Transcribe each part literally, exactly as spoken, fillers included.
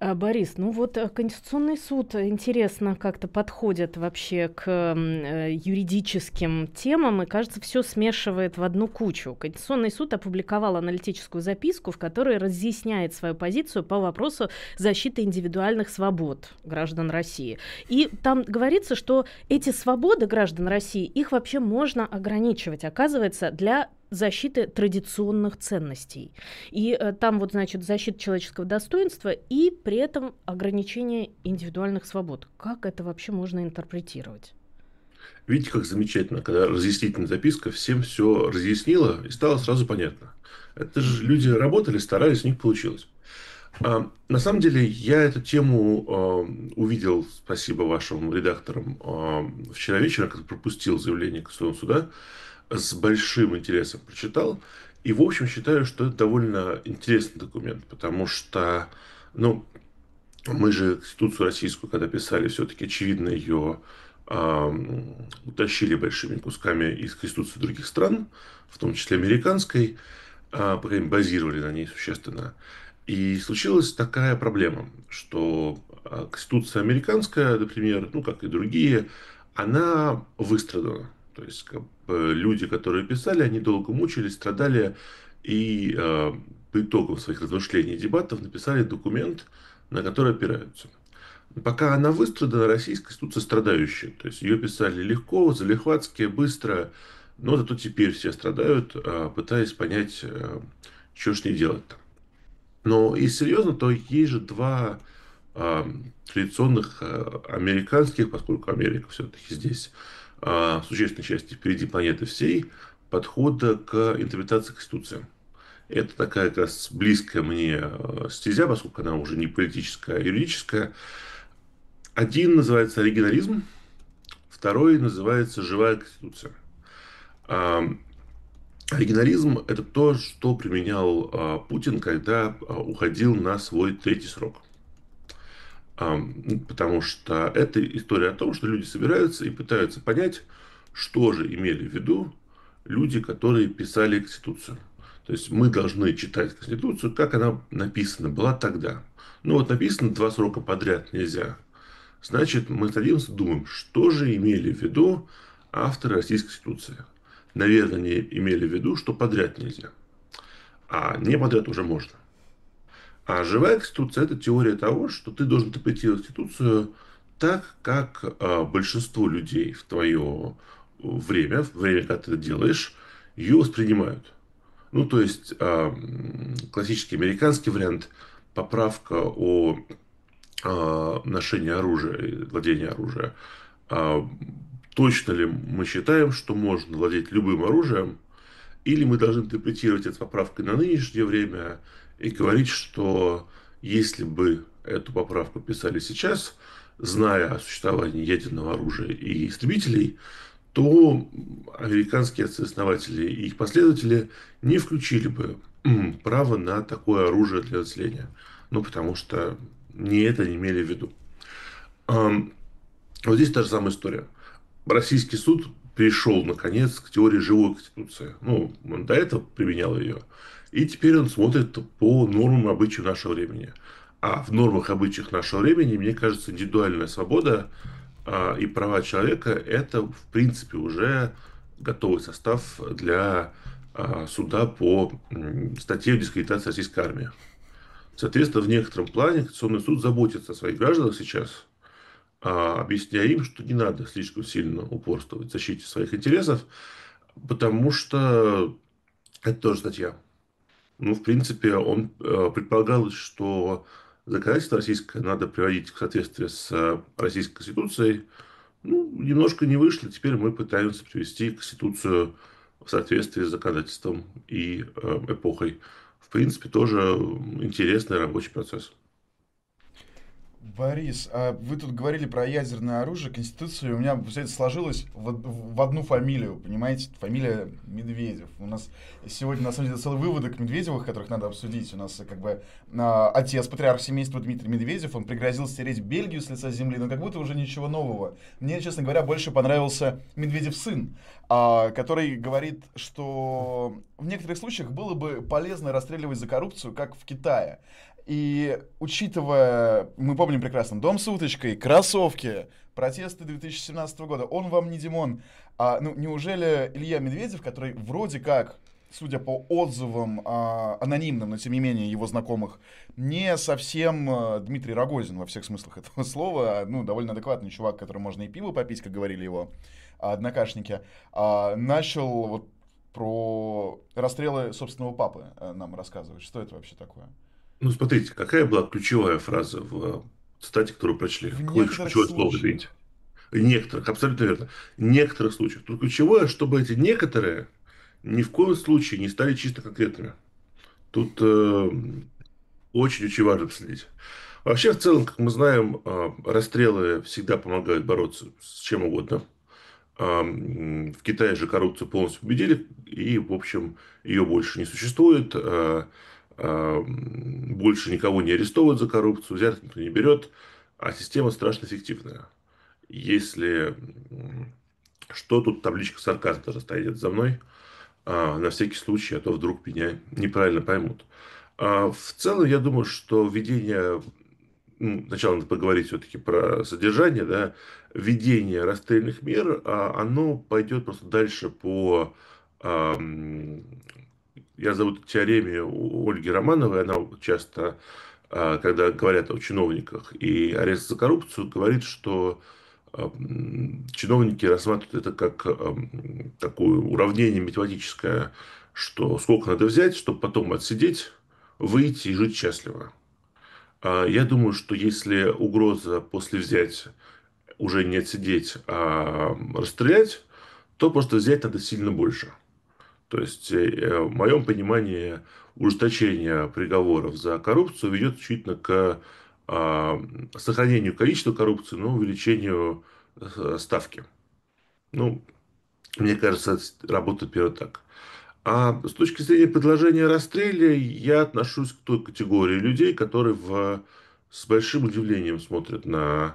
А, Борис, ну вот э, Конституционный суд, э, интересно, как-то подходит вообще к м, э, юридическим темам и, кажется, все смешивает в одну кучу. Конституционный суд опубликовал аналитическую записку, в которой разъясняет свою позицию по вопросу защиты индивидуальных свобод граждан России. И там говорится, что эти свободы граждан России, их вообще можно ограничивать, оказывается, для защиты традиционных ценностей. И э, там вот, значит, защита человеческого достоинства и при этом ограничение индивидуальных свобод. Как это вообще можно интерпретировать? Видите, как замечательно, когда разъяснительная записка всем все разъяснила и стало сразу понятно. Это же люди работали, старались, у них получилось. А, на самом деле, я эту тему а, увидел, спасибо вашим редакторам, а, вчера вечером, когда пропустил заявление Конституционного суда, с большим интересом прочитал. И, в общем, считаю, что это довольно интересный документ, потому что, ну, мы же Конституцию российскую, когда писали, все-таки, очевидно, ее а, утащили большими кусками из Конституции других стран, в том числе американской, а, по крайней мере, базировали на ней существенно. И случилась такая проблема, что а, Конституция американская, например, ну, как и другие, она выстрадана. То есть, как бы, люди, которые писали, они долго мучились, страдали, и э, по итогам своих размышлений и дебатов написали документ, на который опираются. Пока она выстрадана, российская конституция страдающая. То есть ее писали легко, залихватски, быстро, но зато теперь все страдают, а, пытаясь понять, а, что ж не делать-то. Но если серьезно, то есть же два а, традиционных а, американских, поскольку Америка все-таки здесь а, в существенной части впереди планеты всей, подхода к интерпретации Конституции. Это такая как раз близкая мне а, стезя, поскольку она уже не политическая, а юридическая. Один называется оригинализм, второй называется живая конституция. А, оригинализм – это то, что применял а, Путин, когда а, уходил на свой третий срок. А, ну, потому что это история о том, что люди собираются и пытаются понять, что же имели в виду люди, которые писали Конституцию. То есть мы должны читать Конституцию, как она написана была тогда. Ну вот написано два срока подряд нельзя. Значит, мы садимся и думаем, что же имели в виду авторы Российской Конституции. Наверное, они имели в виду, что подряд нельзя. А не подряд уже можно. А живая Конституция – это теория того, что ты должен интерпретировать Конституцию так, как а, большинство людей в твое время, в время, когда ты это делаешь, ее воспринимают. Ну, то есть, а, классический американский вариант – поправка о а, ношении оружия и владении оружия. А, точно ли мы считаем, что можно владеть любым оружием, или мы должны интерпретировать эту поправку на нынешнее время и говорить, что если бы эту поправку писали сейчас, зная о существовании ядерного оружия и истребителей, то американские основатели и их последователи не включили бы право на такое оружие для населения. Ну, потому что не это не имели в виду. Ам, Вот здесь та же самая история. Российский суд пришел, наконец, к теории живой конституции. Ну, он до этого применял ее. И теперь он смотрит по нормам и обычаям нашего времени. А в нормах и обычаях нашего времени, мне кажется, индивидуальная свобода а, и права человека – это, в принципе, уже готовый состав для а, суда по м, статье о дискредитации российской армии. Соответственно, в некотором плане Конституционный суд заботится о своих гражданах сейчас, а, объясняя им, что не надо слишком сильно упорствовать в защите своих интересов, потому что это тоже статья. Ну, в принципе, он э, предполагал, что законодательство российское надо приводить в соответствие с э, Российской Конституцией. Ну, немножко не вышло, теперь мы пытаемся привести Конституцию в соответствии с законодательством и э, эпохой. В принципе, тоже интересный рабочий процесс. Борис, а вы тут говорили про ядерное оружие, Конституцию, у меня все это сложилось в, в одну фамилию, понимаете, фамилия Медведев. У нас сегодня, на самом деле, целый выводок Медведевых, которых надо обсудить. У нас как бы а, отец, патриарх семейства Дмитрий Медведев, он пригрозил стереть Бельгию с лица земли, но как будто уже ничего нового. Мне, честно говоря, больше понравился Медведев сын, а, который говорит, что в некоторых случаях было бы полезно расстреливать за коррупцию, как в Китае. И учитывая, мы помним прекрасно, «Дом с уточкой», кроссовки, протесты две тысячи семнадцатого года, «Он вам не Димон». А, ну, неужели Илья Медведев, который вроде как, судя по отзывам а, анонимным, но тем не менее его знакомых, не совсем а, Дмитрий Рогозин во всех смыслах этого слова, а, ну, довольно адекватный чувак, которому можно и пиво попить, как говорили его а, однокашники, а, начал вот про расстрелы собственного папы а, нам рассказывать. Что это вообще такое? Ну, смотрите, какая была ключевая фраза в цитате, которую прочли? В Какое некоторых ключевое слово, случаях. извините? Некоторых, абсолютно верно. Некоторых случаев. Тут ключевое, чтобы эти некоторые ни в коем случае не стали чисто конкретными. Тут э, очень-очень важно следить. Вообще, в целом, как мы знаем, э, расстрелы всегда помогают бороться с чем угодно. А, м, В Китае же коррупцию полностью победили, и, в общем, ее больше не существует. а, а, м, Больше никого не арестовывают за коррупцию, взяток никто не берет, а система страшно эффективная. Если м, что, тут табличка сарказм даже стоит за мной, а, на всякий случай, а то вдруг меня неправильно поймут. А, В целом, я думаю, что введение, ну, сначала надо поговорить все-таки про содержание, да, введение расстрельных мер, а, оно пойдет просто дальше по, а, м, я зову это теореме у Ольги Романовой, она часто, а, когда говорят о чиновниках и арест за коррупцию, говорит, что а, м, чиновники рассматривают это как а, м, такое уравнение математическое, что сколько надо взять, чтобы потом отсидеть, выйти и жить счастливо. А, Я думаю, что если угроза после взять уже не отсидеть, а расстрелять, то просто взять надо сильно больше. То есть, э, в моем понимании, ужесточение приговоров за коррупцию ведет исключительно к а, сохранению количества коррупции, но увеличению э, ставки. Ну, мне кажется, это работает примерно так. А с точки зрения предложения о расстреле, я отношусь к той категории людей, которые в, с большим удивлением смотрят на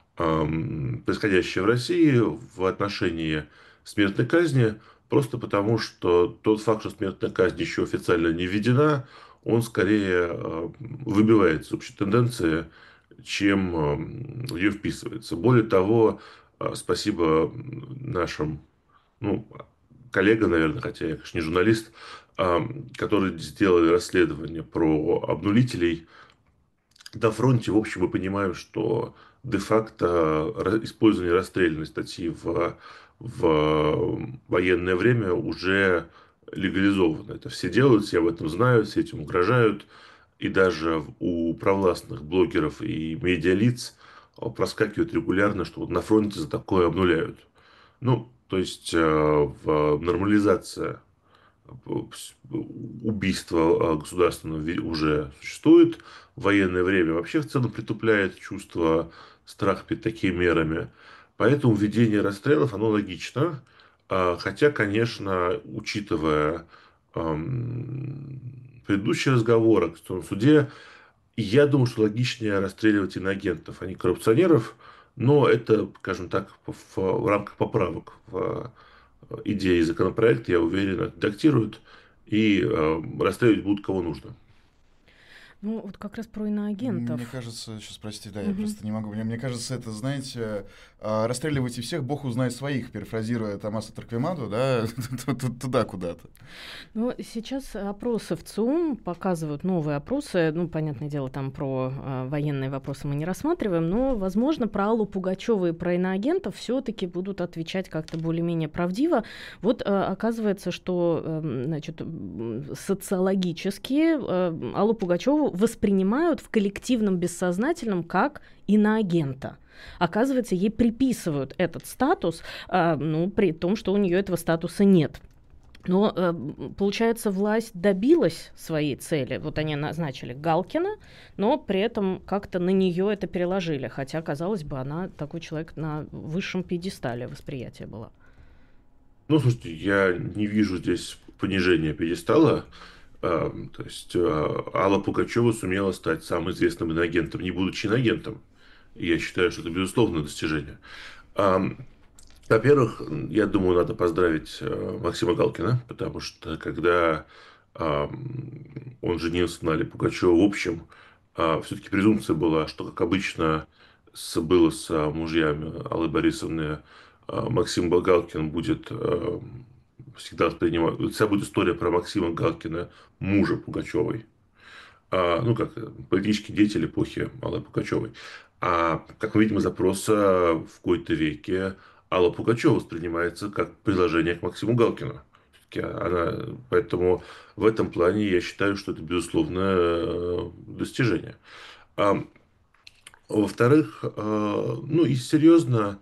ам, происходящее в России в отношении смертной казни, просто потому, что тот факт, что смертная казнь еще официально не введена, он скорее а, выбивается из общей тенденции, чем ам, в нее вписывается. Более того, а, спасибо нашим, ну, коллега, наверное, хотя я, конечно, не журналист, а, которые сделали расследование про обнулителей. На фронте, в общем, мы понимаем, что де-факто ра- использование расстрельной статьи в, в военное время уже легализовано. Это все делают, все об этом знают, все этим угрожают. И даже у провластных блогеров и медиалиц а, проскакивает регулярно, что вот на фронте за такое обнуляют. Ну, то есть, э, в нормализация убийства а, государственного ви- уже существует. В военное время вообще в целом притупляет чувство страха перед такими мерами. Поэтому введение расстрелов, оно логично. А, Хотя, конечно, учитывая ам, предыдущий разговор о Конституционном суде, я думаю, что логичнее расстреливать иноагентов, а не коррупционеров. Но это, скажем так, в, в рамках поправок в идеи законопроекта, я уверен, редактируют и э, расстреливать будут кого нужно. Ну, вот как раз про Мне иноагентов. кажется, сейчас, прости, да, я Мгм. просто не могу. Мне, мне кажется, это, знаете, а, расстреливайте всех, Бог узнает своих, перефразируя Томаса Торквемаду, да, туда куда-то. Ну, сейчас опросы в ЦИУМ показывают новые опросы. Ну, понятное дело, там про э, военные вопросы мы не рассматриваем, но, возможно, про Аллу Пугачеву и про иноагентов все-таки будут отвечать как-то более-менее правдиво. Вот э, оказывается, что э, значит, м, социологически э, Аллу Пугачеву воспринимают в коллективном бессознательном как иноагента. Оказывается, ей приписывают этот статус, э, ну, при том, что у нее этого статуса нет. Но, э, получается, власть добилась своей цели. Вот они назначили Галкина, но при этом как-то на нее это переложили. Хотя, казалось бы, она такой человек на высшем пьедестале восприятия была. Ну, слушайте, я не вижу здесь понижения пьедестала. А, То есть, а, Алла Пугачева сумела стать самым известным иноагентом, не будучи иноагентом. И я считаю, что это безусловное достижение. А, Во-первых, я думаю, надо поздравить э, Максима Галкина, потому что когда а, м, он женился на Алле Пугачевой, в общем, А, все-таки презумпция была, что, как обычно с, было с а, мужьями Аллы Борисовны, а, Максим Галкин будет а, всегда воспринимать... Вся будет история про Максима Галкина, мужа Пугачевой. А, ну, как э, политический деятель эпохи Аллы Пугачевой. А, как мы видим из опроса, в кои-то веке Алла Пугачева воспринимается как приложение к Максиму Галкину. Всё-таки она, поэтому в этом плане я считаю, что это безусловное э, достижение. А, во-вторых, э, ну и серьезно,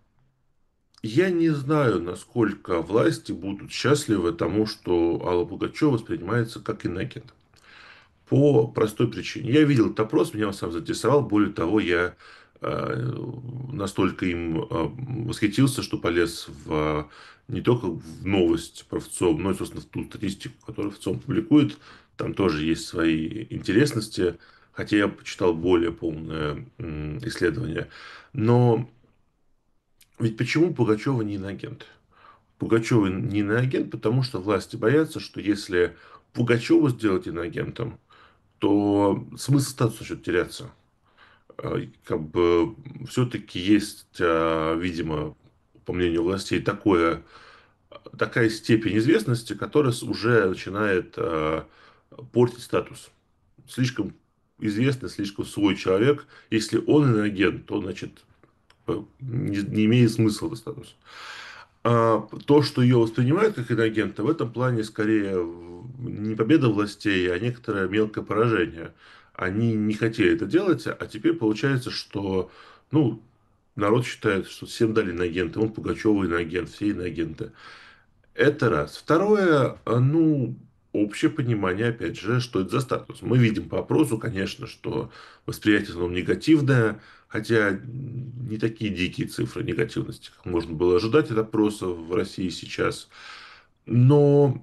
я не знаю, насколько власти будут счастливы тому, что Алла Пугачева воспринимается как инагент. По простой причине. Я видел этот опрос, меня он сам заинтересовал. Более того, я э, настолько им э, восхитился, что полез в, не только в новость про ВЦИОМ, но и, собственно, в ту статистику, которую ВЦИОМ публикует. Там тоже есть свои интересности, хотя я почитал более полное м, исследование. Но ведь почему Пугачева не иноагент? Пугачева не иноагент, потому что власти боятся, что если Пугачеву сделать иноагентом, то смысл статуса начнет теряться. А, Как бы все-таки есть, а, видимо, по мнению властей, такое, такая степень известности, которая с- уже начинает а, портить статус. Слишком известный, слишком свой человек. Если он инагент, то, значит, э, не, не имеет смысла этот статус. А то, что ее воспринимают как инагента, в этом плане скорее не победа властей, а некоторое мелкое поражение. Они не хотели это делать, а теперь получается, что ну, народ считает, что всем дали иноагенты. Он Пугачева иноагент, все иноагенты. Это раз. Второе, а, ну, общее понимание, опять же, что это за статус. Мы видим по опросу, конечно, что восприятие в основном негативное, хотя не такие дикие цифры негативности, как можно было ожидать от опроса в России сейчас. Но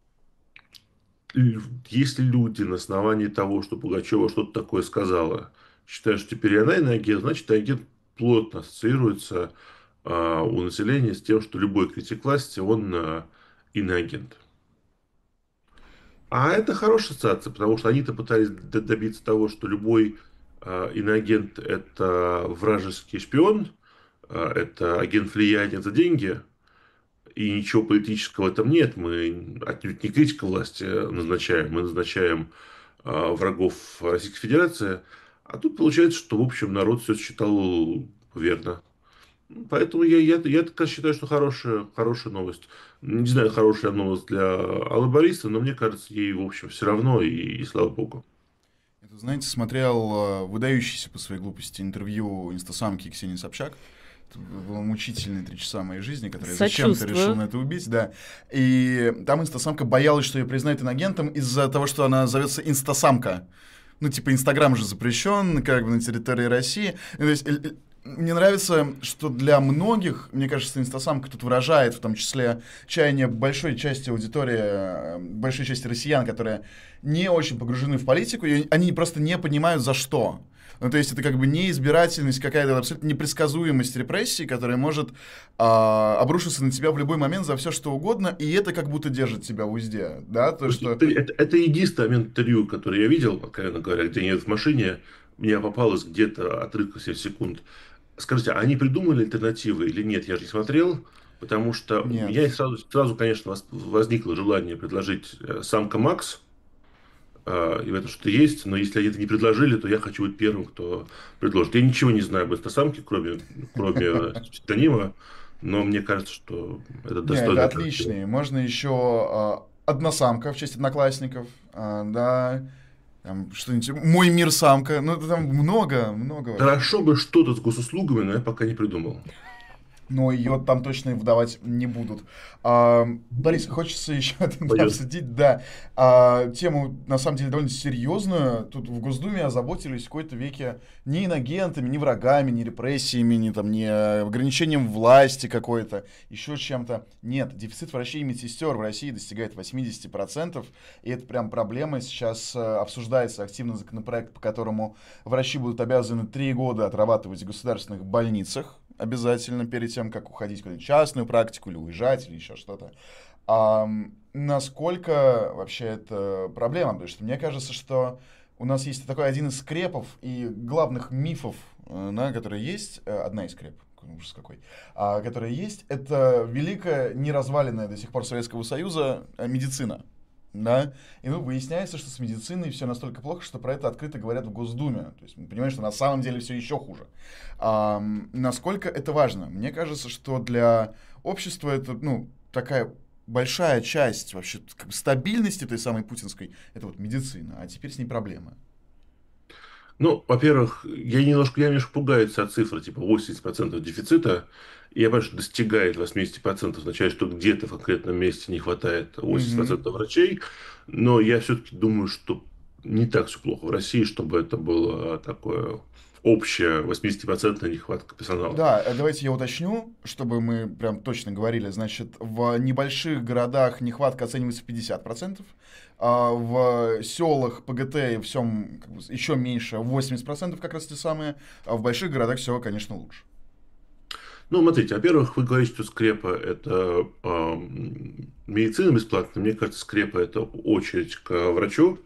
л- если люди на основании того, что Пугачева что-то такое сказала, считают, что теперь и она иноагент, значит, иноагент плотно ассоциируется а, у населения с тем, что любой критик власти, он а, иноагент. А это хорошая ассоциация, потому что они-то пытались д- добиться того, что любой а, иноагент — это вражеский шпион, а, это агент влияния за деньги, и ничего политического в этом нет. Мы отнюдь не критика власти назначаем, мы назначаем а, врагов Российской Федерации. А тут получается, что, в общем, народ все считал верно. Поэтому я, я, я так считаю, что хорошая, хорошая новость. Не знаю, хорошая новость для Аллы Борисовны, но мне кажется, ей, в общем, все равно, и, и слава богу. Это, знаете, смотрел э, выдающийся по своей глупости интервью инстасамки Ксении Собчак. Это было мучительные три часа моей жизни, которые зачем-то Сочувствую. решил на это убить, да. И там инстасамка боялась, что ее признают инагентом из-за того, что она зовется инстасамка. Ну, типа, Инстаграм же запрещен, как бы на территории России. Ну, то есть, э, э, мне нравится, что для многих, мне кажется, инстасамка тут выражает, в том числе, чаяние большой части аудитории, э, большой части россиян, которые не очень погружены в политику, и они просто не понимают, за что. Ну, то есть это как бы неизбирательность, какая-то абсолютно непредсказуемость репрессий, которая может а, обрушиться на тебя в любой момент за все, что угодно, и это как будто держит тебя в узде, да, то, что... Это, это- это единственный момент интервью, который я видел, откровенно говоря, где нет в машине. Мне попалось где-то отрывка семь секунд. Скажите, а они придумали альтернативы или нет? Я же не смотрел, потому что у Нет. меня сразу, сразу конечно, вос- возникло желание предложить э, самка Макс, э, и в этом что-то есть, но если они это не предложили, то я хочу быть первым, кто предложит. Я ничего не знаю об этой самке, кроме, кроме э, псевдонима, но мне кажется, что это Не, это достойно альтернатива. отличные. Можно еще а, односамка в честь одноклассников, а, да, там что-нибудь, мой мир самка, ну это там много, много вообще. Хорошо бы что-то с госуслугами, но я пока не придумал. Но ее там точно выдавать не будут. А, Борис, хочется еще Пойдет. обсудить, да, а, тему, на самом деле, довольно серьезную. Тут в Госдуме озаботились в какой-то веке не инагентами, не врагами, не репрессиями, не, там, не ограничением власти какой-то, еще чем-то. Нет, дефицит врачей и медсестер в России достигает восемьдесят процентов, и это прям проблема. Сейчас э, обсуждается активно законопроект, по которому врачи будут обязаны три года отрабатывать в государственных больницах, обязательно перед тем, как уходить в какую-нибудь частную практику или уезжать, или еще что-то. А насколько вообще это проблема? Потому что мне кажется, что у нас есть такой один из скрепов и главных мифов, э, да, которые есть, э, одна из скреп, ужас какой, а, которая есть, это великая, неразваленная до сих пор Советского Союза э, медицина. Да? И ну, выясняется, что с медициной все настолько плохо, что про это открыто говорят в Госдуме. То есть мы понимаем, что на самом деле все еще хуже. А, насколько это важно? Мне кажется, что для общества это ну, такая большая часть вообще как бы, стабильности той самой путинской, это вот медицина, а теперь с ней проблемы. Ну, во-первых, я немножко, я немножко пугаюсь от цифры, типа восемьдесят процентов дефицита. И я понимаю, что достигает восемьдесят процентов, означает, что где-то в конкретном месте не хватает восемьдесят процентов Мгм. врачей. Но я все-таки думаю, что не так все плохо в России, чтобы это было такое общее восемьдесят процентов нехватка персонала. Да, э, давайте я уточню, чтобы мы прям точно говорили. Значит, в небольших городах нехватка оценивается в пятьдесят процентов, а в селах, ПГТ и всем как бы, еще меньше, восемьдесят процентов как раз те самые, а в больших городах все, конечно, лучше. Ну, смотрите, во-первых, вы говорите, что скрепа – это э, медицина бесплатная. Мне кажется, скрепа – это очередь к врачу.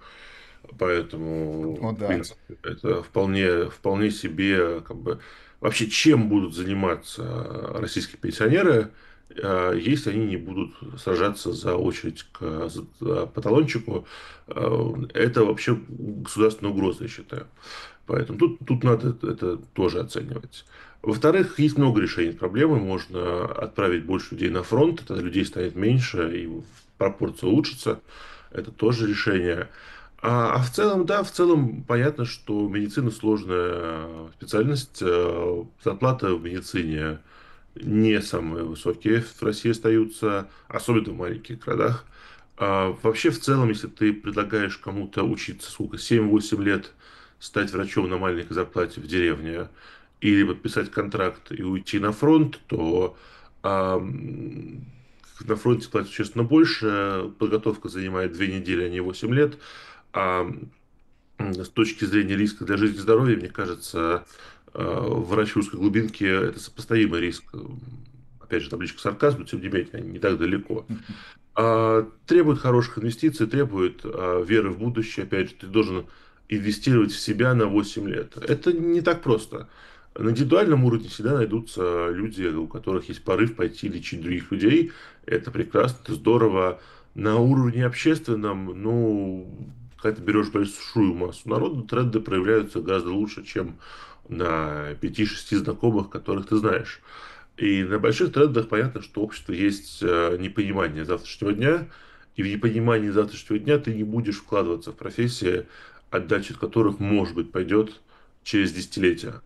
Поэтому, О, в да. принципе, это вполне, вполне себе, как бы, вообще, чем будут заниматься российские пенсионеры, э, если они не будут сражаться за очередь к за паталончику, э, это вообще государственная угроза, я считаю. Поэтому тут, тут надо это, это тоже оценивать. Во-вторых, есть много решений проблемы. Можно отправить больше людей на фронт, тогда людей станет меньше, и пропорция улучшится. Это тоже решение. А, а в целом, да, в целом понятно, что медицина сложная специальность. э, Зарплата в медицине не самые высокие в России остаются, особенно в маленьких городах. А вообще, в целом, если ты предлагаешь кому-то учиться, сколько, семь-восемь лет стать врачом на маленькой зарплате в деревне, или подписать контракт и уйти на фронт, то а, м, на фронте платят, честно, больше, подготовка занимает две недели, а не восемь лет, а м, с точки зрения риска для жизни и здоровья, мне кажется, э, врач русской глубинки – это сопоставимый риск. Опять же, табличка сарказм, но тем не менее, они не так далеко. А, требует хороших инвестиций, требует а, веры в будущее. Опять же, ты должен инвестировать в себя на восемь лет. Это не так просто. На индивидуальном уровне всегда найдутся люди, у которых есть порыв пойти лечить других людей. Это прекрасно, это здорово. На уровне общественном, ну, когда ты берешь большую массу народа, тренды проявляются гораздо лучше, чем на пяти-шести знакомых, которых ты знаешь. И на больших трендах понятно, что общество есть э, непонимание завтрашнего дня, и в непонимании завтрашнего дня ты не будешь вкладываться в профессии, отдача от которых, может быть, пойдет через десятилетия.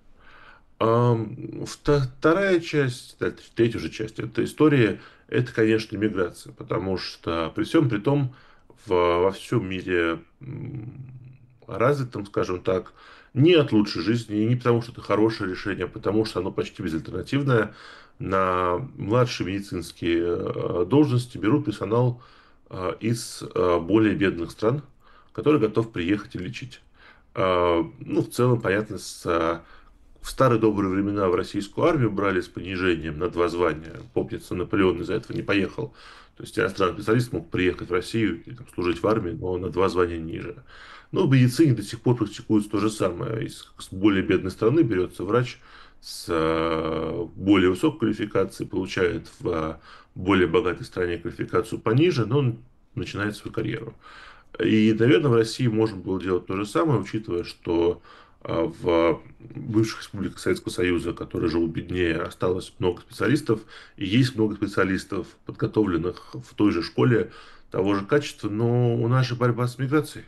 Ам, вто- Вторая часть, да, третья уже часть этой истории, это, конечно, миграция, потому что при всем при том в- во всем мире м, развитом, скажем так, не от лучшей жизни, и не потому, что это хорошее решение, а потому что оно почти безальтернативное. На младшие медицинские э, должности берут персонал э, из э, более бедных стран, который готов приехать и лечить. Э, Ну, в целом, понятно, с э, в старые добрые времена в российскую армию брали с понижением на два звания. Помнится, Наполеон из-за этого не поехал. То есть иностранный специалист мог приехать в Россию и там, служить в армии, но на два звания ниже. Но в медицине до сих пор практикуется то же самое. Из более бедной страны берется врач с э, более высокой квалификацией, получает в э, более богатой стране квалификацию пониже, но он начинает свою карьеру. И, наверное, в России можно было делать то же самое, учитывая, что а, в бывших республиках Советского Союза, которые живут беднее, осталось много специалистов, и есть много специалистов, подготовленных в той же школе того же качества, но у нас же борьба с миграцией.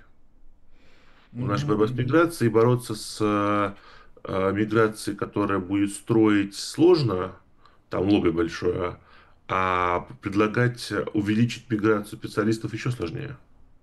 У нас же Мгм, борьба с мгм. миграцией, бороться с а, а, миграцией, которая будет строить сложно, там лобби большое, а предлагать увеличить миграцию специалистов еще сложнее.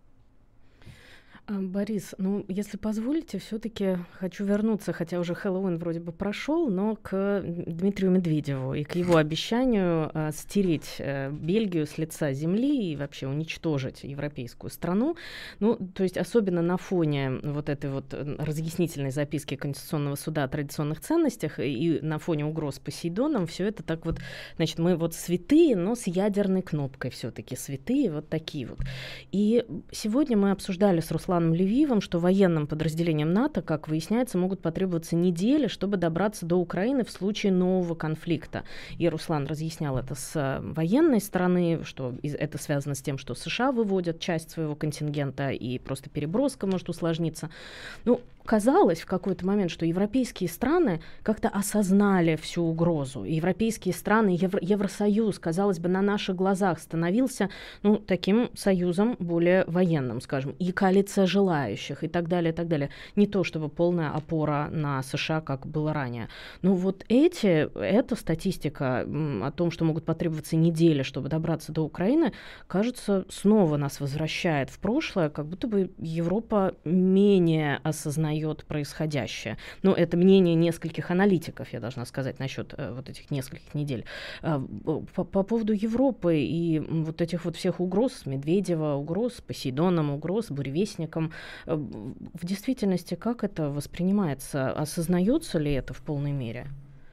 А, Борис, ну, если позволите, все-таки хочу вернуться, хотя уже Хэллоуин вроде бы прошел, но к м, Дмитрию Медведеву и к его обещанию а, стереть э, Бельгию с лица земли и вообще уничтожить европейскую страну. Ну, то есть особенно на фоне вот этой вот э, разъяснительной записки Конституционного суда о традиционных ценностях и на фоне угроз Посейдоном, все это так вот, значит, мы вот святые, но с ядерной кнопкой все-таки святые, вот такие вот. И сегодня мы обсуждали с Русланом Русланом Левиевым, что военным подразделениям НАТО, как выясняется, могут потребоваться недели, чтобы добраться до Украины в случае нового конфликта. И Руслан разъяснял это с военной стороны, что это связано с тем, что США выводят часть своего контингента, и просто переброска может усложниться. Ну, казалось в какой-то момент, что европейские страны как-то осознали всю угрозу. И европейские страны, Евро, Евросоюз, казалось бы, на наших глазах становился, ну, таким союзом более военным, скажем, и коалиция желающих, и так далее, и так далее. Не то чтобы полная опора на США, как было ранее. Но вот эти, эта статистика о том, что могут потребоваться недели, чтобы добраться до Украины, кажется, снова нас возвращает в прошлое, как будто бы Европа менее осознает происходящее. Но это мнение нескольких аналитиков, я должна сказать, насчет э, вот этих нескольких недель. Э, по, по поводу Европы и вот этих вот всех угроз, Медведева угроз, Посейдоном угроз, буревестником, э, в действительности как это воспринимается? Осознается ли это в полной мере?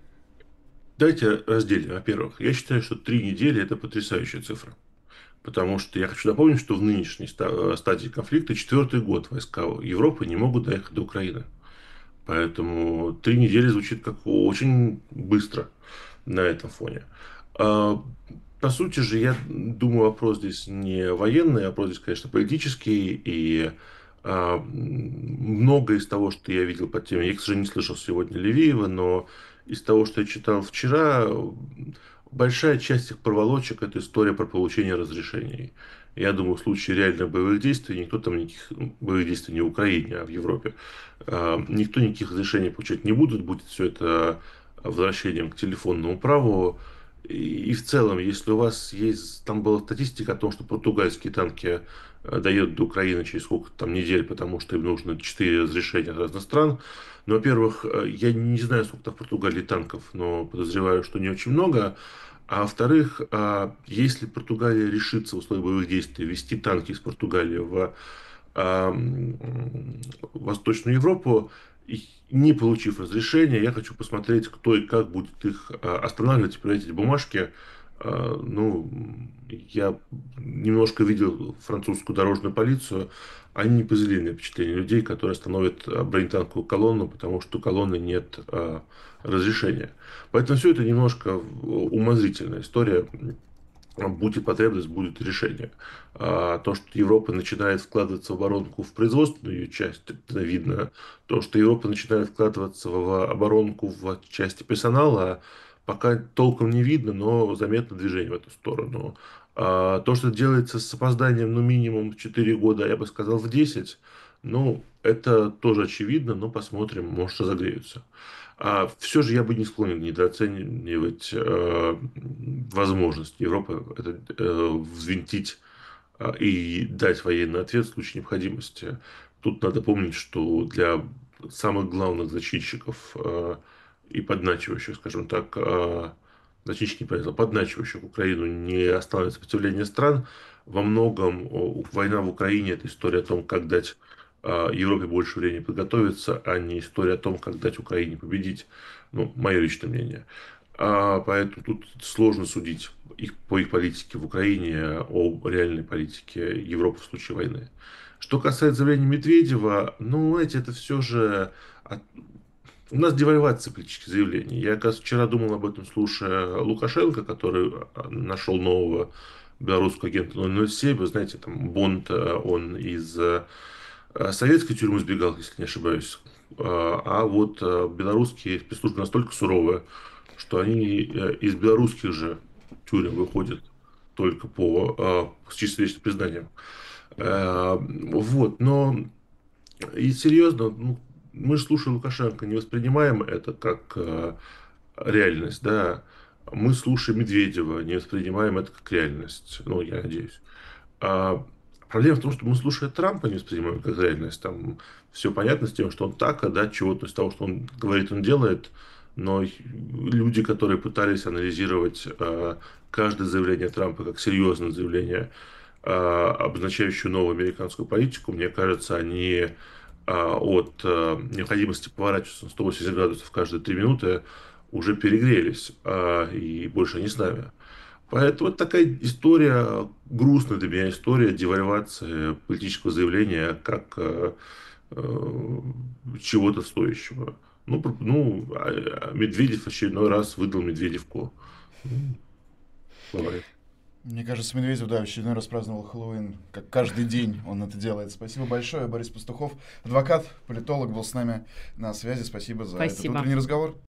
Давайте разделим. Во-первых, я считаю, что три недели – это потрясающая цифра. Потому что я хочу напомнить, что в нынешней стадии конфликта четвертый год войска Европы не могут доехать до Украины. Поэтому три недели звучит как очень быстро на этом фоне. По сути же, я думаю, вопрос здесь не военный, а вопрос здесь, конечно, политический. И многое из того, что я видел по теме, я, к сожалению, не слышал сегодня Левиева, но из того, что я читал вчера, большая часть их проволочек – это история про получение разрешений. Я думаю, в случае реальных боевых действий, никто там никаких боевых действий не в Украине, а в Европе, никто никаких разрешений получать не будет, будет все это возвращением к телефонному праву. И в целом, если у вас есть, там была статистика о том, что португальские танки доедут до Украины через сколько там недель, потому что им нужно четыре разрешения от разных стран. Ну, во-первых, я не знаю, сколько там в Португалии танков, но подозреваю, что не очень много. А во-вторых, если Португалия решится в условиях боевых действий ввести танки из Португалии в Восточную Европу, не получив разрешения, я хочу посмотреть, кто и как будет их останавливать и проверять эти бумажки. Ну, я немножко видел французскую дорожную полицию. Они не произвели мне впечатление людей, которые остановят бронетанковую колонну, потому что у колонны нет а, разрешения. Поэтому все это немножко умозрительная история. Будет потребность, будет решение. А то, что Европа начинает вкладываться в оборонку в производственную часть, это видно. То, что Европа начинает вкладываться в оборонку в части персонала, пока толком не видно, но заметно движение в эту сторону. А то, что делается с опозданием, ну, минимум в четыре года, я бы сказал, в десять, ну, это тоже очевидно, но посмотрим, может, разогреются. А все же я бы не склонен недооценивать э, возможность Европы это, э, взвинтить э, и дать военный ответ в случае необходимости. Тут надо помнить, что для самых главных зачинщиков э, и подначивающих, скажем так, э, зачинщики, неправильно, подначивающих Украину не останавливать сопротивление стран, во многом э, война в Украине – это история о том, как дать Европе больше времени подготовиться, а не история о том, как дать Украине победить. Ну, мое личное мнение. А поэтому тут сложно судить их, по их политике в Украине, о реальной политике Европы в случае войны. Что касается заявления Медведева, ну, знаете, это все же... У нас девальвация политических заявлений. Я, как вчера думал об этом, слушая Лукашенко, который нашел нового белорусского агента ноль ноль семь. Вы знаете, там Бонд, он из советской тюрьмы сбегал, если не ошибаюсь. А вот белорусские спецслужбы настолько суровые, что они из белорусских же тюрем выходят только по с чисто личным признанием. Вот, но и серьезно, ну, мы же, слушая Лукашенко, не воспринимаем это как реальность, да. Мы, слушая Медведева, не воспринимаем это как реальность. Ну, я надеюсь. Проблема в том, что мы, слушая Трампа, не воспринимаем как реальность. Там все понятно с тем, что он так, а да, чего-то из того, что он говорит, он делает. Но люди, которые пытались анализировать э, каждое заявление Трампа как серьезное заявление, э, обозначающее новую американскую политику, мне кажется, они э, от э, необходимости поворачиваться на сто восемьдесят градусов каждые три минуты уже перегрелись э, и больше не с нами. Поэтому вот такая история, грустная для меня история девальвации политического заявления как э, э, чего-то стоящего. Ну, про- ну, а- а Медведев в очередной раз выдал Медведевку. Ну, бывает. Мне кажется, Медведев, да, в очередной раз праздновал Хэллоуин, как каждый день он это делает. Спасибо большое, Борис Пастухов, адвокат, политолог, был с нами на связи. Спасибо за этот Спасибо. утренний разговор.